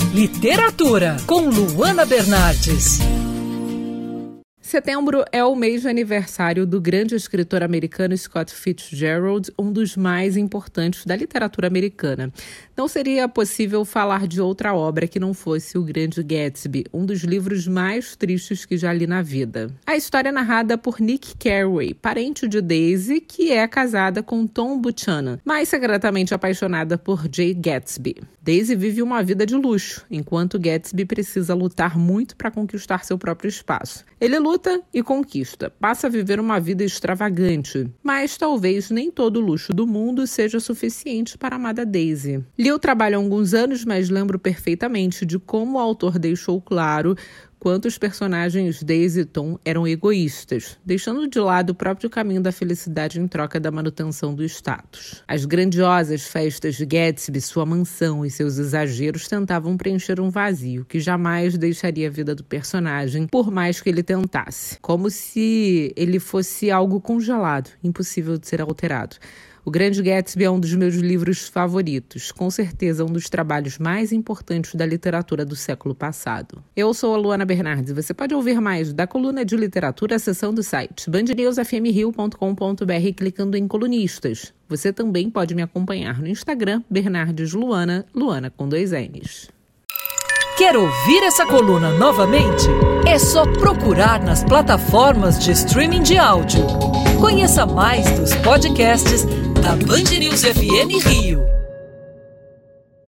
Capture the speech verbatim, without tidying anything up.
Literatura, com Luana Bernardes. Setembro é o mês de aniversário do grande escritor americano Scott Fitzgerald, um dos mais importantes da literatura americana. Não seria possível falar de outra obra que não fosse O Grande Gatsby, um dos livros mais tristes que já li na vida. A história é narrada por Nick Carraway, parente de Daisy, que é casada com Tom Buchanan, mas secretamente apaixonada por Jay Gatsby. Daisy vive uma vida de luxo, enquanto Gatsby precisa lutar muito para conquistar seu próprio espaço. Ele luta e conquista, passa a viver uma vida extravagante, mas talvez nem todo o luxo do mundo seja suficiente para a amada Daisy. Li o trabalho há alguns anos, mas lembro perfeitamente de como o autor deixou claro quanto os personagens Daisy e Tom eram egoístas, deixando de lado o próprio caminho da felicidade em troca da manutenção do status. As grandiosas festas de Gatsby, sua mansão e seus exageros tentavam preencher um vazio que jamais deixaria a vida do personagem, por mais que ele tentasse. Como se ele fosse algo congelado, impossível de ser alterado. O Grande Gatsby é um dos meus livros favoritos, com certeza um dos trabalhos mais importantes da literatura do século passado. Eu sou a Luana Bernardes e você pode ouvir mais da coluna de literatura à seção do site band news f m rio ponto com ponto b r clicando em colunistas. Você também pode me acompanhar no Instagram, Bernardes Luana, Luana com dois N's. Quer ouvir essa coluna novamente? É só procurar nas plataformas de streaming de áudio. Conheça mais dos podcasts da Band News F M Rio.